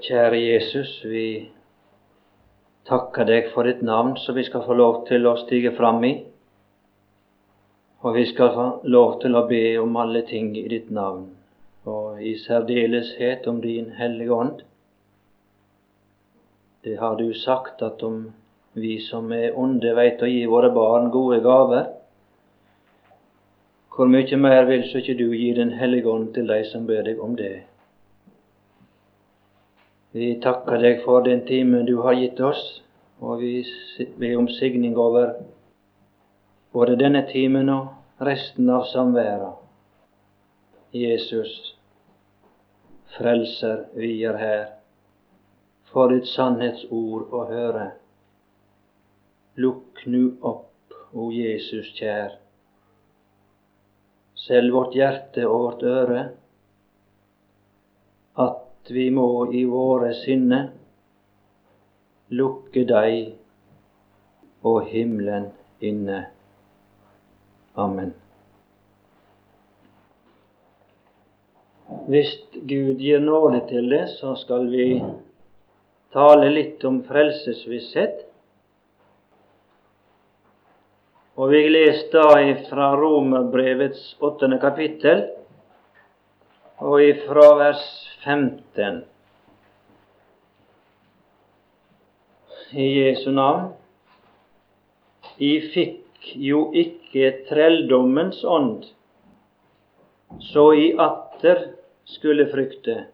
Kjære Jesus, vi takker deg for ditt navn, så vi skal få lov til å stige fram i, og vi skal få lov til å be om alle ting i ditt navn, og i særdeleshet om din Hellige Ånd. Det har du sagt, at om vi som er onde vet å gi våre barn gode gaver, hvor mye mer vil så ikke du gi den Hellige Ånd til de som ber deg om det. Vi takker deg for den timen du har gitt oss, og vi ber om signing over både denne timen og resten av samværet. Jesus, frelser, vi er her, for ditt sannhetsord å høre. Lukk nu opp, o Jesus kjær, selv vårt hjerte og vårt øre, at vi må i våre sinne lukke deg og himmelen inne. Amen. Hvis Gud gir nåde til det, så skal vi tale litt om frelsesvisshet. Og vi leser da fra Romerbrevets 8. kapittel, og ifra vers 15. I Jesu navn. I fikk jo ikke trelldommens ånd, så I atter skulle frykte.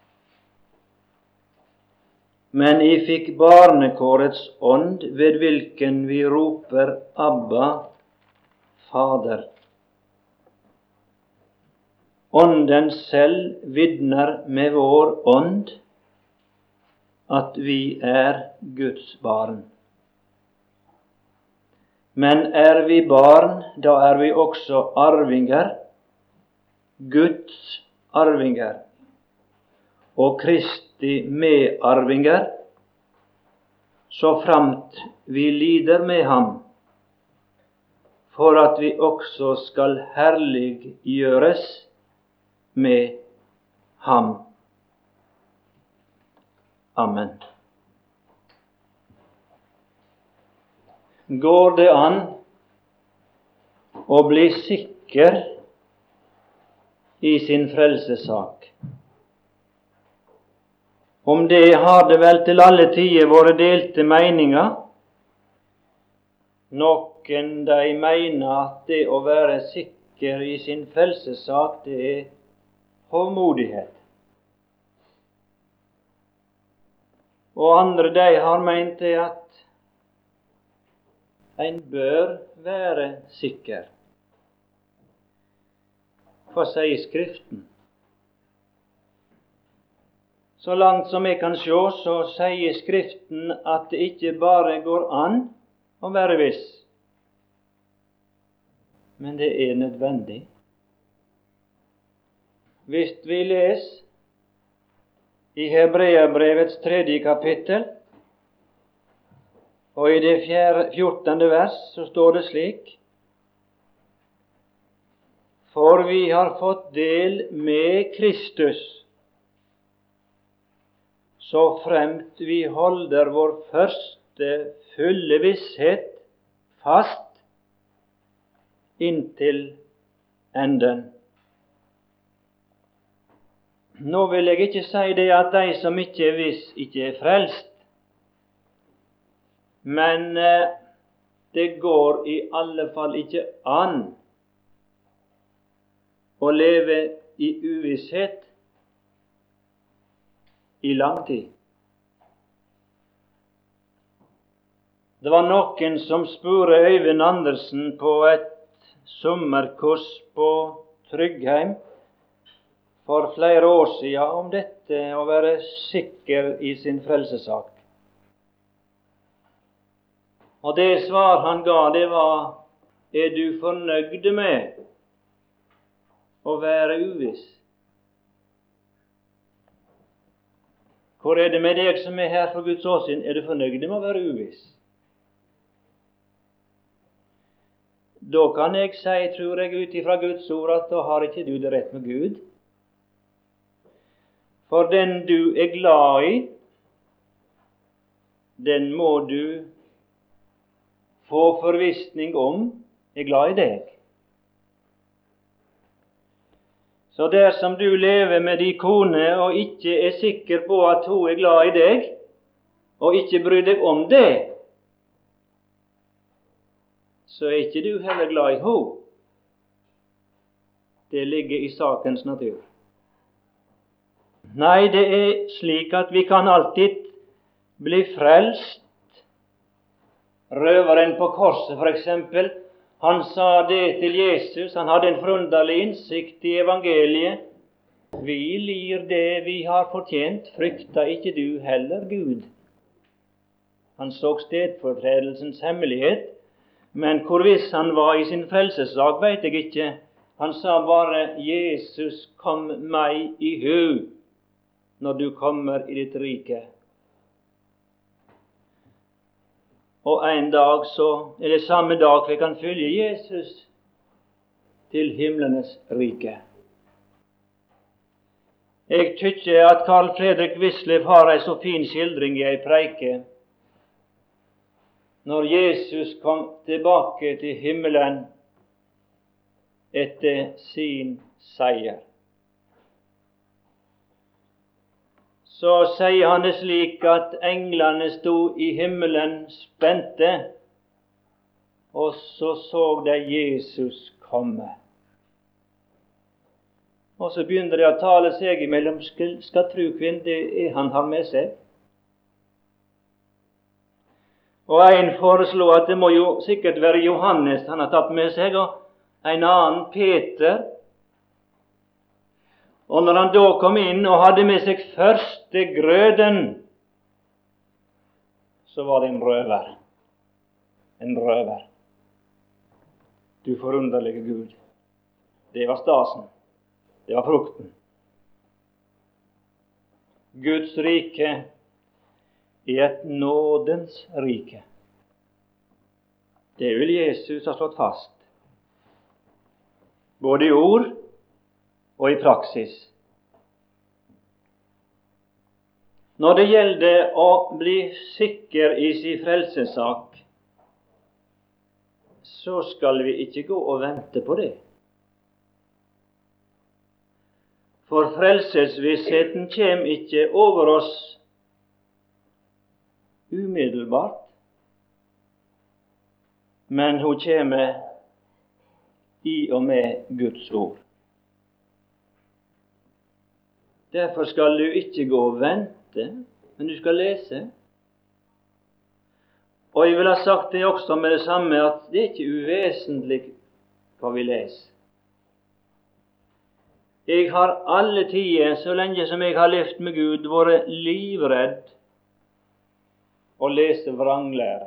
Men I fikk barnekårets ånd, ved hvilken vi roper Abba, Fader. Ånden selv vitner med vår ånd at vi er Guds barn. Men er vi barn, da er vi også arvinger, Guds arvinger, og Kristi medarvinger, så framt vi lider med ham, for at vi også skal herliggjøres med ham. Amen. Går det an å bli sikker i sin frelsessak? Om det har det vel til alle tider vært delte meninger. Noen de mener at det å være sikker i sin frelsessak, det er hovmodighet. Og andre de har ment det at en bør være sikker. Hva sier Skriften? Så langt som jeg kan se, så sier Skriften at det ikke bare går an å være viss, men det er nødvendig. Hvis vi leser i Hebreabrevets 3. kapittel, og i det 14. vers, så står det slik: For vi har fått del med Kristus, så fremt vi holder vår første fulle visshet fast inntil enden. Nå vil jeg ikke si det at de som ikke er viss, ikke er frelst, men det går i alle fall ikke an å leve i uvisshet i lang tid. Det var noen som spurte Øyvind Andersen på et sommerkurs på Tryggheim for flere år siden om dette å være sikker i sin frelsessak. Og det svar han ga, det var: Er du fornøyd med å være uviss? Hvor er det med deg som er her for Guds åsyn? Er du fornøyd med å være uviss? Da kan jeg si, tror jeg, ut ifra Guds ord, at da har ikke du det rett med Gud. For den du er glad i, den må du få forvissning om er glad i deg. Så dersom du lever med din kone og ikke er sikker på at hun er glad i deg, og ikke bryr deg om det, så er ikke du heller glad i henne. Det ligger i sakens natur. Nei, det er slik at vi kan alltid bli frelst. Røveren på korset, for eksempel, han sa det til Jesus. Han hadde en forunderlig innsikt i evangeliet. Vi lir det vi har fortjent, frykta ikke du heller, Gud. Han så stedfortredelsens hemmelighet, men hvor viss han var i sin frelsessak, vet jeg ikke. Han sa bare, Jesus, kom meg i hu når du kommer i ditt rike. Og en dag eller samme dag fikk han følge Jesus til himlenes rike. Jeg tykker at Carl Fredrik Wisløff har en så fin skildring i en preike. Når Jesus kom tilbake til himmelen etter sin seier, så sier han det slik at englene sto i himmelen spente, og så de Jesus komme. Og så begynner de å tale seg imellom, skal tro hvem det er han har med seg. Og en foreslo at det må jo sikkert være Johannes han har tatt med seg, og en annen Peter. Og når han da kom inn og hadde med seg første grøden, så var det en røver. En røver. Du forunderlige Gud. Det var stasen. Det var frukten. Guds rike er et nådens rike. Det vil Jesus ha slått fast, både i ord og i praksis. Når det gjelder å bli sikker i sin frelsessak, så skal vi ikke gå og vente på det. For frelsesvissheten kommer ikke over oss umiddelbart, men hun kommer i og med Guds ord. Derfor skal du ikke gå og vente, men du skal lese. Og jeg vil ha sagt det også med det samme, at det er ikke uvesentlig hva vi leser. Jeg har alle tider, så lenge som jeg har levd med Gud, vært livredd å lese vranglære.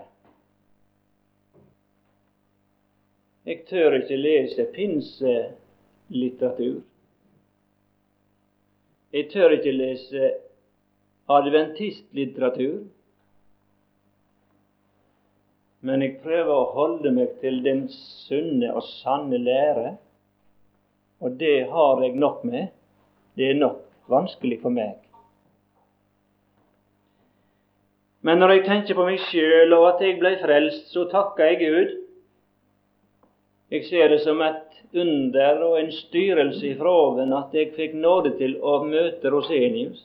Jeg tør ikke lese pinselitteratur. Jeg tør ikke lese adventistlitteratur. Men jeg prøver å holde meg til den sunne og sanne lære, og det har jeg nok med. Det er nok vanskelig for meg. Men når jeg tenker på meg selv og at jeg ble frelst, så takker jeg Gud. Jeg ser det som et under og en styrelse ifra oven at jeg fikk nåde til å møte Rosenius.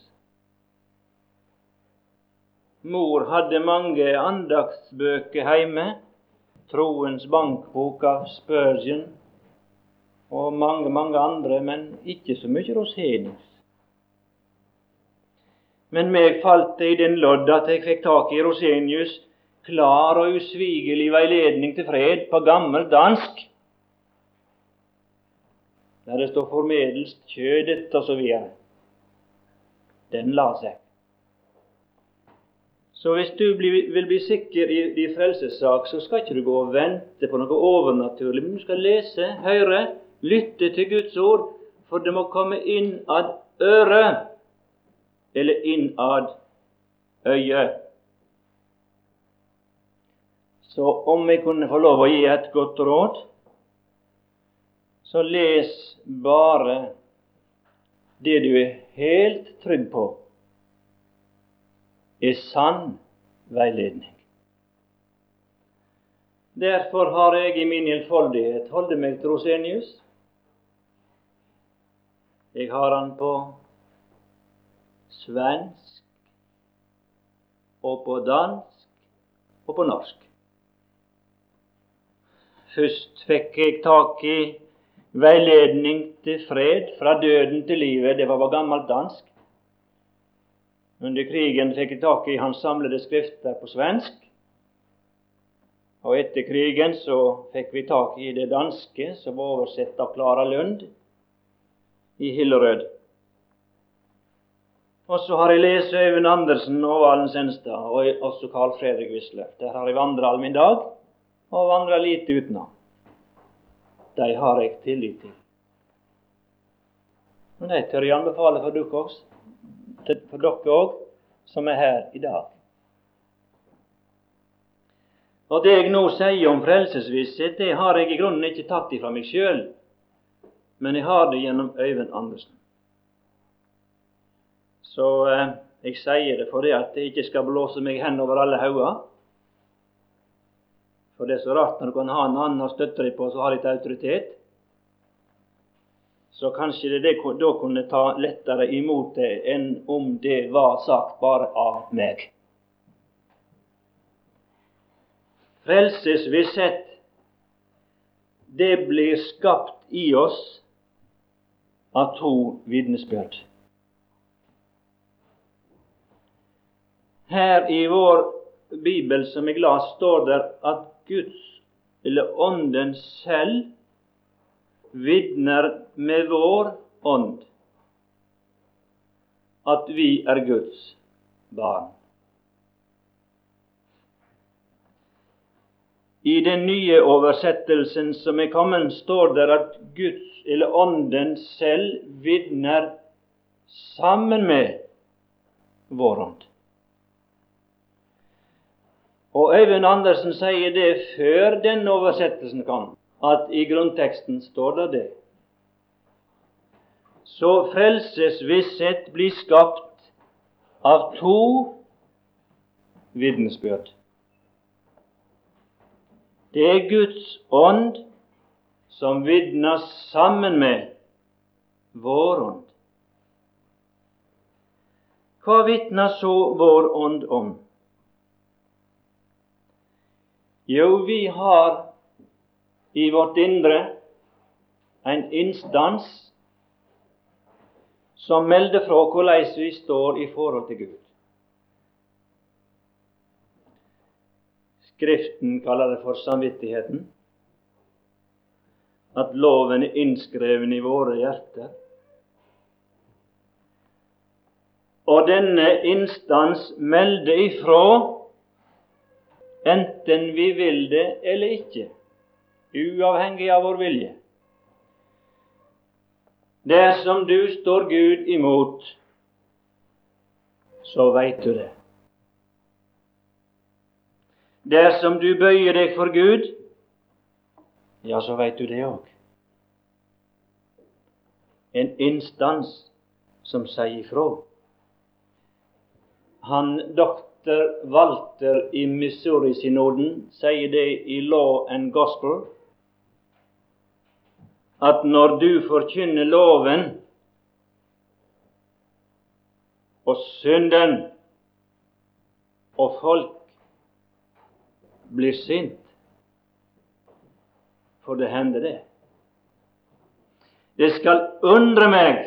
Mor hadde mange andaktsbøker hjemme, Troens bankbok av Spurgeon og mange andre, men ikke så mye Rosenius. Men meg falt det i den lodd at jeg fikk tak i Rosenius' klar og usvigelig veiledning til fred på gammel dansk, der det står formedelst kjødet og så videre. Den la seg. Så hvis du vil bli sikker i din frelsessak, så skal ikke du gå og vente på noe overnaturlig, men du skal lese, høre, lytte til Guds ord, for det må komme inn ad øret, eller inn ad øyet. Så om jeg kunne få lov å gi et godt råd, så les bare det du er helt trygg på, er sann veiledning. Derfor har jeg i min enfoldighet holdt meg til Rosenius. Jeg har han på svensk, og på dansk, og på norsk. Først fikk jeg tak i veiledning til fred, fra døden til livet. Det var på gammelt dansk. Under krigen fikk jeg tak i hans samlede skrifter på svensk. Og etter krigen så fikk vi tak i det danske, som var oversett av Klara Lund i Hillerød. Og så har jeg lest Øyvind Andersen og Valen Senstad, og også Carl Fredrik Wisløff. Der har jeg vandret all min dag, og vandret lite utenom. De har jeg tillit til. Og de tør jeg anbefale for dere også, som er her i dag. Og det jeg nå sier om frelsesvisshet, det har jeg i grunnen ikke tatt ifra meg selv, men jeg har det gjennom Øyvind Andersen. Så jeg sier det for det at jeg ikke skal blåse meg hen over alle hauger. For det er så rart når du kan ha en annen å støtte deg på, så har litt autoritet. Så kanskje det da kunne ta lettere imot det, enn om det var sagt bare av meg. Frelsesvisshet, det blir skapt i oss av to vitnesbyrd. Her i vår Bibel som jeg las, står det at Guds, eller Ånden selv, vitner med vår ånd at vi er Guds barn. I den nye oversettelsen som er kommet, står det at Guds, eller Ånden selv, vitner sammen med vår ånd. Og Øyvind Andersen sier det før den oversettelsen kom, at i grunnteksten står det. Så frelsesvisshet blir skapt av to vitnesbyrd. Det er Guds ånd som vitner sammen med vår ånd. Hva vitner så vår ånd om? Jo, vi har i vårt indre en instans som melder fra hvordan vi står i forhold til Gud. Skriften kaller det for samvittigheten, at loven er innskreven i våre hjerter. Og denne instans melder ifra, enten vi vil det eller ikke, uavhengig av vår vilje. Dersom du står Gud imot, så vet du det. Dersom du bøyer deg for Gud, ja, så vet du det òg. En instans som sier ifra. Han Dr. Walter i Missouri-synoden sier det i Law and Gospel, at når du forkynner loven og synden, og folk blir sint, for det hender det. Det skal undre meg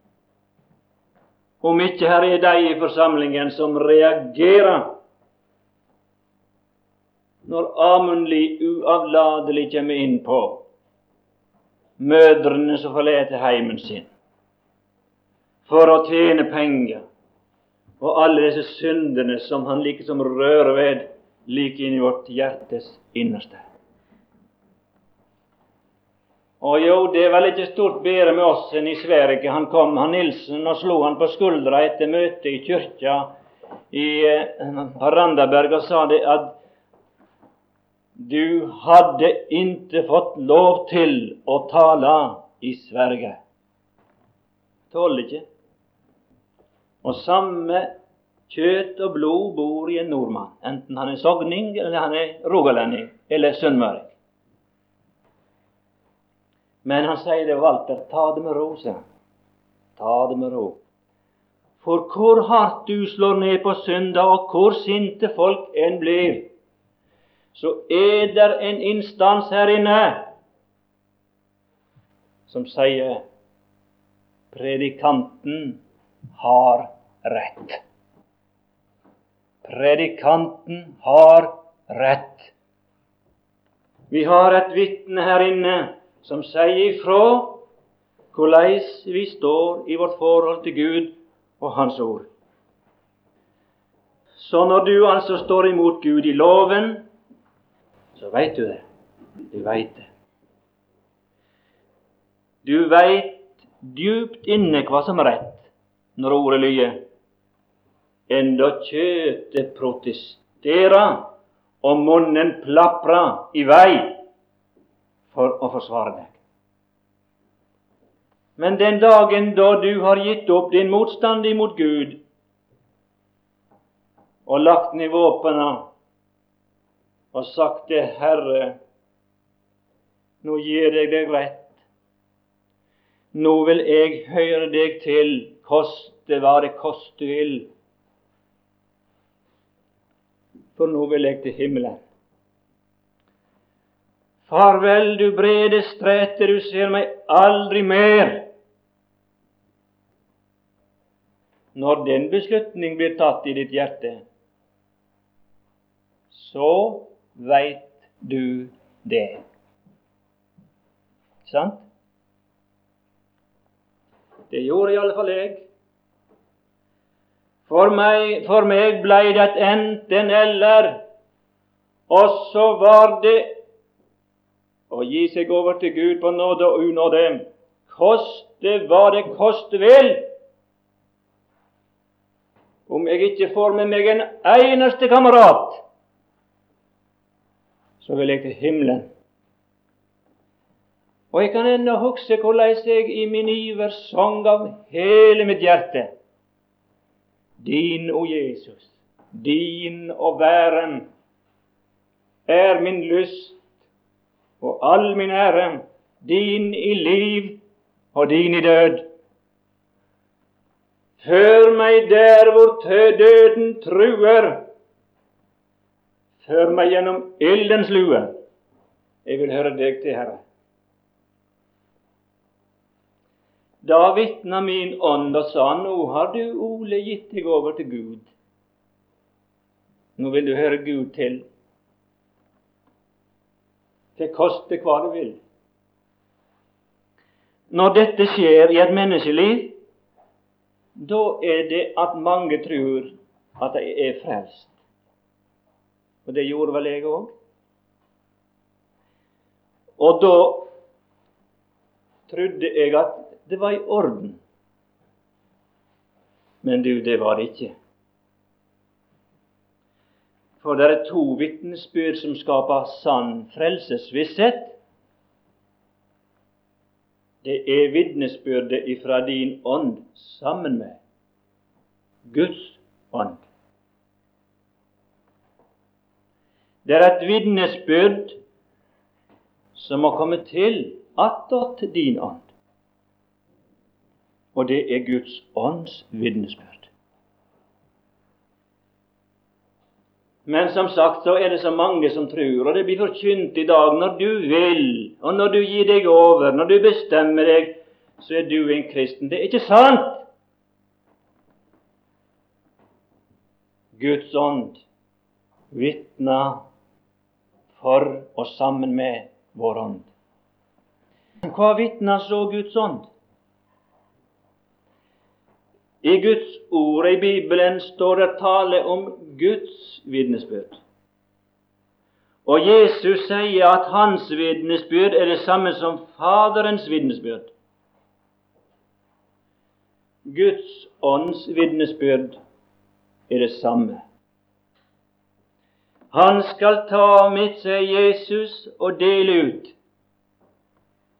om ikke her er de i forsamlingen som reagerer når Amundli uavladelig kommer inn på mødrene som forlater heimen sin for å tjene penger, og alle disse syndene som han liksom rører ved like inn i vårt hjertes innerste. Og jo, det er vel ikke stort bedre med oss enn i Sverige. Han kom, han Nilsen, og slo han på skuldra etter møte i kyrkja i Randaberg og sa det at du hadde ikke fått lov til å tale i Sverige. Tåler ikke. Og samme kjøtt og blod bor i en nordmann, enten han er sogning, eller han er rogalending, eller sunnmøring. Men han sier det, Walter, ta det med ro, sier han. Ta det med ro. For hvor hardt du slår ned på synda, og hvor sinte folk enn blir, så er der en instans her inne som sier predikanten har rett. Predikanten har rett. Vi har et vitne her inne som sier ifra hvordan vi står i vårt forhold til Gud og Hans ord. Så når du altså står imot Gud i loven, så vet du det. Du vet det. Du vet djupt inne hva som er rett når ordet lyder. Enda kjøtet protesterer og munnen plaprer i vei for å forsvare deg. Men den dagen da du har gitt opp din motstand imot Gud og lagt ned våpena og sagt til Herre, nå gir jeg deg rett, nå vil jeg høre deg til, koste hva det koste vil, for nå vil jeg til himmelen. Farvel, du brede strete, du ser meg aldri mer. Når den beslutning blir tatt i ditt hjerte, så veit du det. Sant? Det gjorde i alle fall jeg. For meg ble det et enten eller, og så var det å gi seg over til Gud på nåde og unåde, koste hva det koste vil. Om jeg ikke får med meg en eneste kamerat, så vil jeg til himmelen. Og jeg kan ennå huske hvordan jeg i min iver sang av hele mitt hjerte. Din, o Jesus, din og væren er min lyst og all min ære, din i liv og din i død. Før meg der hvor døden truer, før meg gjennom ildens lue. Jeg vil høre deg til, Herre. Da vitna min ånd og sa, nå har du, Ole, gitt deg over til Gud. Nå vil du høre Gud til. Det koster hva det vil. Når dette skjer i et menneskeliv, da er det at mange tror at de er frelst. Og det gjorde vel jeg òg. Og da trodde jeg at det var i orden. Men du, det var det ikke. For det er to vitnesbyrd som skaper sann frelsesvisshet. Det er vitnesbyrdet ifra din ånd sammen med Guds ånd. Det er et vitnesbyrd som må komme til attåt din ånd. Og det er Guds ånds vitnesbyrd. Men som sagt, så er det så mange som tror, og det blir forkynt i dag, når du vil, og når du gir deg over, når du bestemmer deg, så er du en kristen. Det er ikke sant! Guds ånd vitner for og sammen med vår ånd. Hva vitner så Guds ånd? I Guds ord i Bibelen står det tale om Guds vitnesbyrd. Og Jesus sier at hans vitnesbyrd er det samme som Faderens vitnesbyrd. Guds ånds vitnesbyrd er det samme. Han skal ta med seg Jesus og dele ut.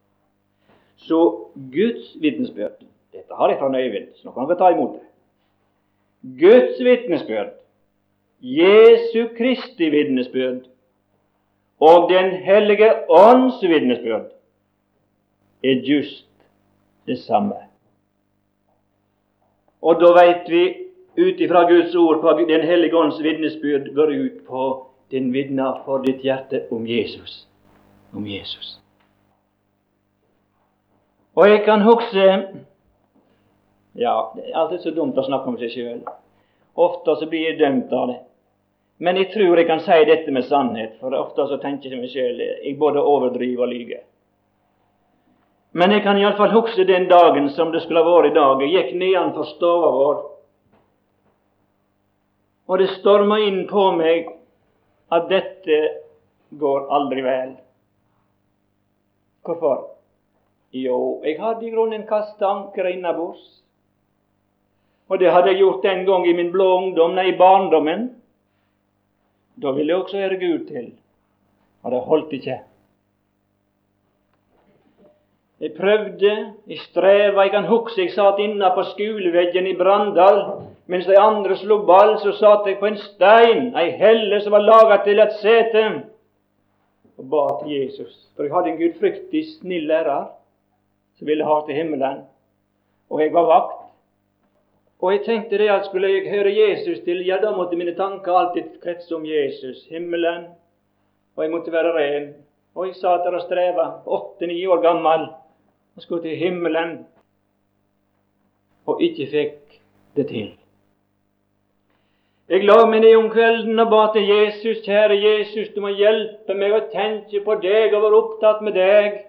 Så Guds vitnesbyrd, dette har jeg fra Øyvind, så nå kan dere ta imot det. Guds vitnesbyrd, Jesu Kristi vitnesbyrd og Den hellige ånds vitnesbyrd er just det samme. Og da vet vi ut ifra Guds ord hva Den hellige ånds vitnesbyrd går ut på. Den vitner for ditt hjerte om Jesus. Om Jesus. Og jeg kan huske, ja, det er alltid så dumt å snakke om seg selv. Ofte så blir jeg dømt av det. Men jeg tror jeg kan si dette med sannhet, for ofte så tenker jeg meg selv, jeg både overdriver og lyger. Men jeg kan i alle fall huske den dagen som det skulle ha vært i dag. Jeg gikk nedenfor stova vår, og det stormet inn på meg at dette går aldri vel. Hvorfor? Jo, jeg hadde i grunnen kastet ankeret innabords. Og det hadde jeg gjort en gang i min blå ungdom, nei, i barndommen. Da ville jeg også høre Gud til. Og det holdt ikke. Jeg prøvde, jeg streva, jeg kan huske jeg satt inne på skoleveggen i Brandal. Mens de andre slo ball, så satt jeg på en stein, ei helle som var laget til et sete, og ba til Jesus. For jeg hadde en gudfryktig, snill lærer som ville ha til himmelen. Og jeg var vakt. Og jeg tenkte det at skulle jeg høre Jesus til, ja, da måtte mine tanker alltid kretse om Jesus, himmelen, og jeg måtte være ren. Og jeg satt der og streva, 8-9 år gammel, og skulle til himmelen, og ikke fikk det til. Jeg la meg ned om kvelden og ba til Jesus, kjære Jesus, du må hjelpe meg å tenke på deg og være opptatt med deg.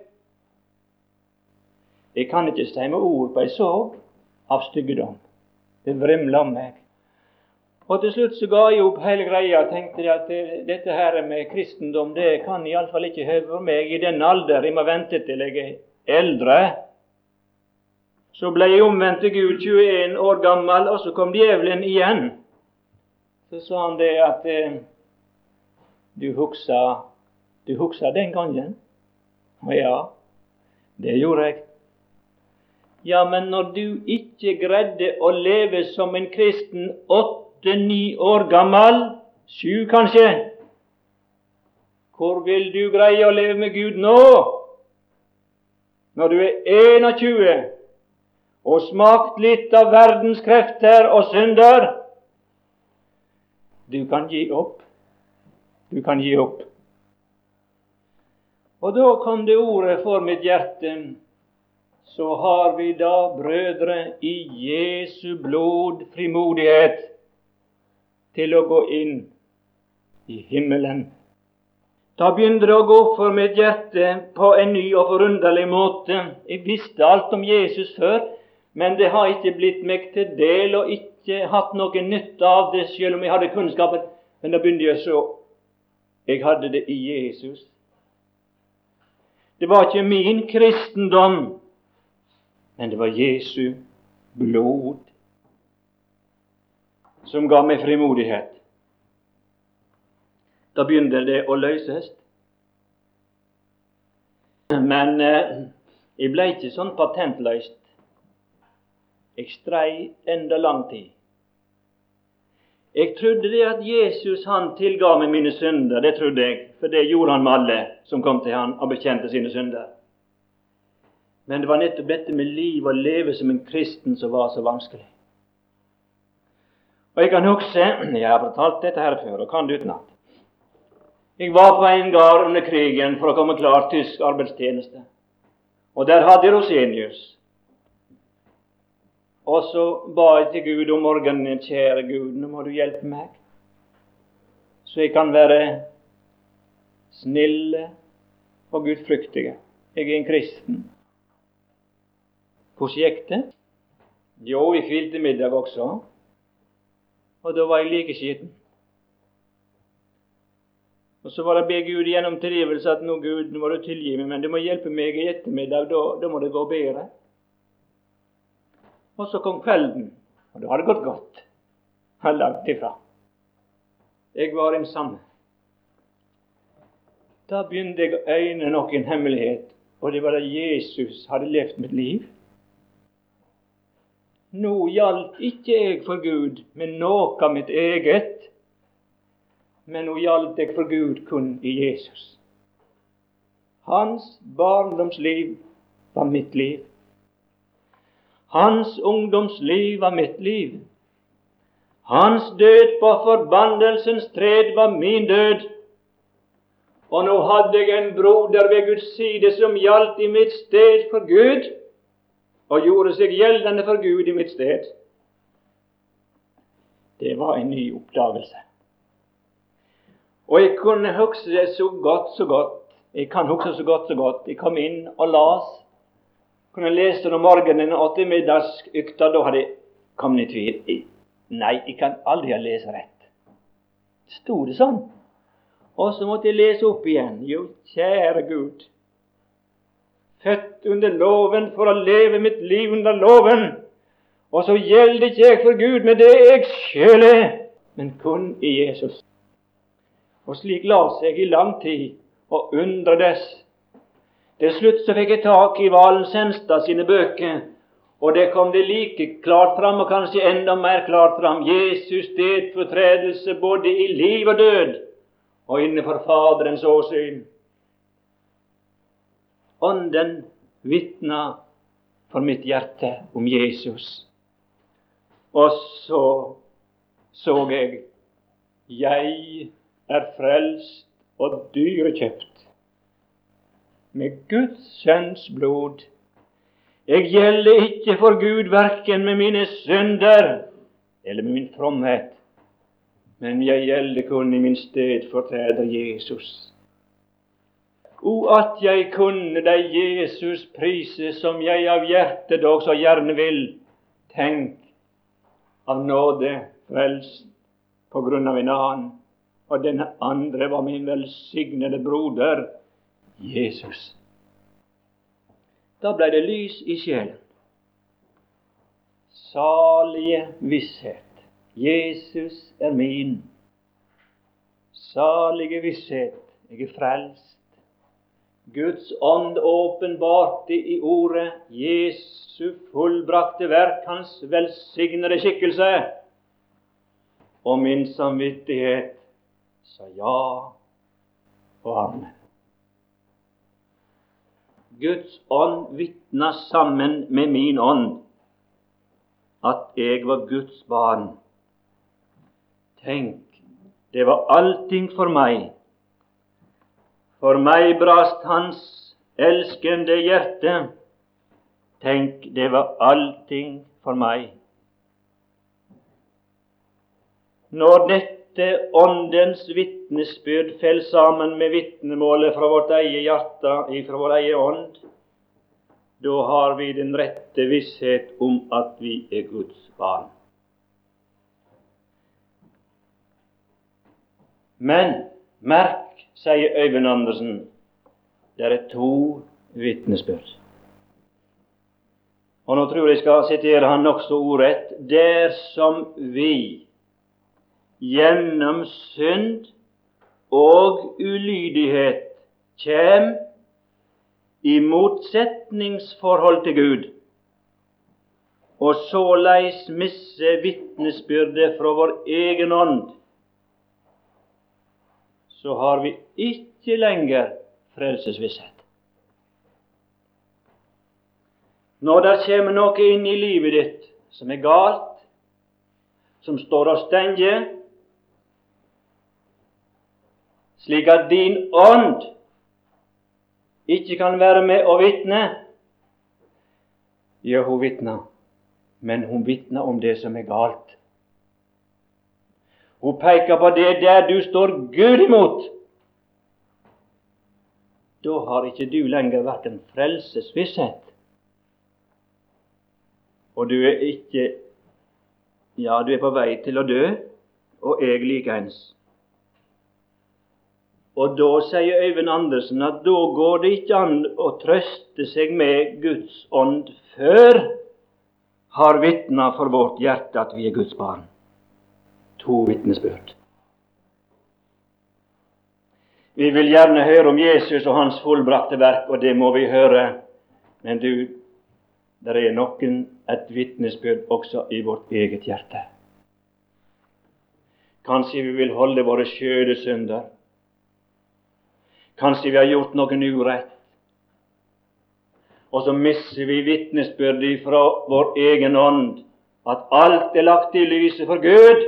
Jeg kan ikke si med ord på en sorg av styggedom. Det vrimler om meg. Og til slutt så ga jeg opp hele greia og tenkte at dette her med kristendom, det kan i alle fall ikke høve meg i den alder. Jeg må vente til jeg er eldre. Så ble jeg omvendt til Gud 21 år gammel, og så kom djevelen igjen. Så sa han det at du huksa den gangen. Og ja, det gjorde jeg. Ja, men når du ikke greide å leve som en kristen 8-9 år gammel, 7 kanskje, hvor vil du greie å leve med Gud nå? Når du er 21 og smakt litt av verdens krefter og synder, du kan gi opp. Du kan gi opp. Og da kom det ordet for mitt hjerte. Så har vi da, brødre, i Jesu blod frimodighet til å gå inn i himmelen. Da begynte det å gå for mitt hjerte på en ny og forunderlig måte. Jeg visste alt om Jesus før, men det har ikke blitt meg til del og ikke hatt noe nytte av det, selv om jeg hadde kunnskapen. Men da begynte jeg å se. Jeg hadde det i Jesus. Det var ikke min kristendom, men det var Jesu blod som ga meg frimodighet. Da begynte det å løses. Men jeg ble ikke sånn patentløst. Jeg strei enda lang tid. Jeg trodde det at Jesus han tilga meg mine synder, det trodde jeg, for det gjorde han med alle som kom til han og bekjente sine synder. Men det var nettopp dette med liv og leve som en kristen som var så vanskelig. Og jeg kan huske, jeg har fortalt dette her før, og kan det utenat. Jeg var på en gard under krigen for å komme klar tysk arbeidstjeneste. Og der hadde Rosenius. Og så ba jeg til Gud om morgenen, kjære Gud, nå må du hjelpe meg, så jeg kan være snille og gudfryktige. Jeg er en kristen. Hvordan gikk det? Jo, vi hvilte middag også, og da var jeg like skitten. Og så var det be Gud gjennom tilgivelse at nå Gud, nå må du tilgi meg, men du må hjelpe meg i ettermiddag, da må det gå bedre. Og så kom kvelden, og da hadde det gått godt. Han langt ifra. Jeg var en samme. Da begynte jeg å øyne noen hemmelighet, og det var at Jesus hadde levd mitt liv. Nå gjaldt ikke jeg for Gud med noe av mitt eget, men nå gjaldt jeg for Gud kun i Jesus. Hans barndomsliv var mitt liv. Hans ungdomsliv var mitt liv. Hans død på forbannelsens tred var min død. Og nå hadde jeg en broder ved Guds side som gjaldt i mitt sted for Gud, og gjorde seg gjeldende for Gud i mitt sted. Det var en ny oppdagelse. Og jeg kunne huske det så godt. Jeg kan huske så godt. Jeg kom inn og las. Kunne lese det om morgenen og til middagsøkta. Da hadde jeg kommet i tvil. Nei, jeg kan aldri ha lest rett. Stod det sånn? Og så måtte jeg lese opp igjen. Jo, kjære Gud, født under loven for å leve mitt liv under loven, og så gjelder ikke jeg for Gud med det jeg selv er, men kun i Jesus. Og slik las jeg i lang tid og undredes. Til slutt så fikk jeg tak i Valen Senstad sine bøker, og det kom det like klart fram, og kanskje enda mer klart fram, Jesus stedfortredelse både i liv og død, og innenfor Faderens åsyn. Ånden vitna for mitt hjerte om Jesus. Og så jeg er frelst og dyrekjøpt med Guds sønns blod. Jeg gjelder ikke for Gud hverken med mine synder eller med min fromhet, men jeg gjelder kun i min stedfortreder Jesus. O, at jeg kunne deg, Jesus, prise som jeg av hjertet dog så gjerne vil. Tenk, av nåde frelst på grunn av en annen, og denne andre var min velsignede broder, Jesus. Da ble det lys i sjelen. Salige visshet. Jesus er min. Salige visshet. Jeg er frelst. Guds ånd åpenbarte i ordet, Jesu fullbrakte verk, hans velsignede skikkelse. Og min samvittighet sa ja og amen. Guds ånd vitna sammen med min ånd at jeg var Guds barn. Tenk, det var allting for meg. For meg brast hans elskende hjerte. Tenk, det var allting for meg. Når dette åndens vitnesbyrd fell sammen med vitnemålet fra vårt eget hjerte, fra vår egen ånd, da har vi den rette visshet om at vi er Guds barn. Men, merk, sier Øyvind Andersen, det er 2 vitnesbyrd. Og nå tror jeg skal sitere han nokså ordrett. Dersom vi gjennom synd og ulydighet kjem i motsetningsforhold til Gud, og såleis misse vitnesbyrdet fra vår egen ånd, så har vi ikke lenger frelsesvisshet. Når det kommer noe inn i livet ditt som er galt, som står og stenger, slik at din ånd ikke kan være med og vitne, ja, hun vitner, men hun vitner om det som er galt. Hun peker på det der du står Gud imot. Da har ikke du lenger hverken frelsesvisshet, og du er ikke, ja, du er på vei til å dø, og jeg likeens. Og da sier Øyvind Andersen at da går det ikke an å trøste seg med Guds ånd før har vitna for vårt hjerte at vi er Guds barn. 2 vitnesbyrd. Vi vil gjerne høre om Jesus og hans fullbrakte verk, og det må vi høre. Men du, Det er noen et vitnesbyrd også i vårt eget hjerte. Kanskje vi vil holde våre skjødesynder. Kanskje vi har gjort noen urett. Og så mister vi vitnesbyrdet fra vår egen ånd, at alt er lagt i lyset for Gud.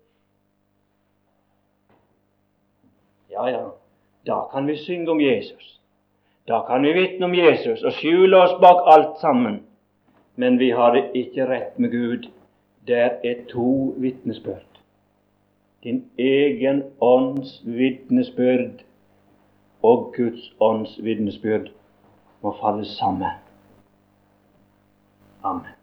Ja, da kan vi synge om Jesus. Da kan vi vitne om Jesus og skjule oss bak alt sammen. Men vi har det ikke rett med Gud. Der er to vitnesbyrd. Din egen ånds vitnesbyrd og Guds ånds vitnesbyrd må falle sammen. Amen.